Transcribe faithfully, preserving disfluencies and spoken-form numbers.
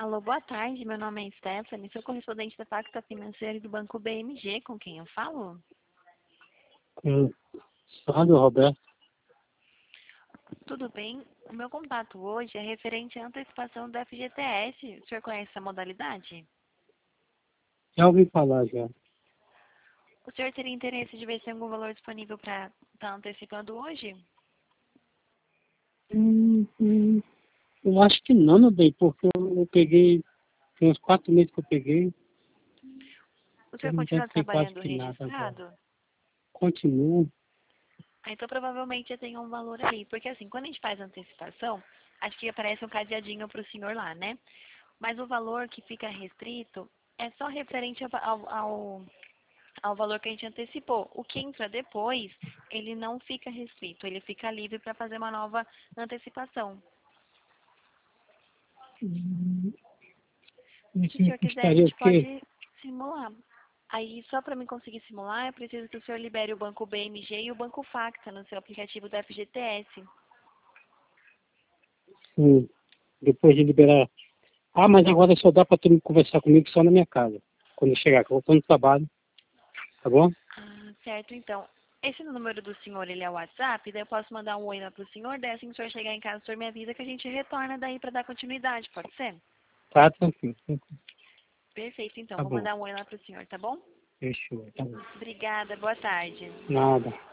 Alô, boa tarde. Meu nome é Stephanie, sou correspondente da Facta Financeira e do Banco B M G. Com quem eu falo? Com Sandro Roberto. Tudo bem? O meu contato hoje é referente à antecipação do F G T S. O senhor conhece essa modalidade? Já ouvi falar já. O senhor teria interesse de ver se tem algum valor disponível para estar antecipando hoje? Hum, hum, eu acho que não, meu bem, porque eu, eu peguei, tem uns quatro meses que eu peguei, O então senhor não deve continua ter quase trabalhando que nada agora. registrado? Continuo. Ah, então provavelmente já tem um valor ali. Porque assim, quando a gente faz antecipação, acho que aparece um cadeadinho para o senhor lá, né? Mas o valor que fica restrito é só referente ao, ao, ao ao valor que a gente antecipou. O que entra depois, ele não fica restrito, ele fica livre para fazer uma nova antecipação. Hum, Se o Isso me senhor quiser, a custaria o gente quê? pode simular. Aí, só para mim conseguir simular, eu preciso que o senhor libere o Banco B M G e o Banco Facta no seu aplicativo do F G T S. Sim, depois de liberar. Ah, mas agora só dá para tu conversar comigo só na minha casa. Quando eu chegar, que eu vou no trabalho, tá bom? Ah, certo, então. Esse número do senhor, ele é o WhatsApp, daí eu posso mandar um oi lá pro senhor, daí assim que o senhor chegar em casa, o senhor me avisa que a gente retorna daí para dar continuidade, pode ser? Tá tranquilo, tranquilo. Perfeito, então. Tá Vou bom. mandar um oi lá pro senhor, tá bom? Fechou, tá bom. Obrigada, boa tarde. Nada.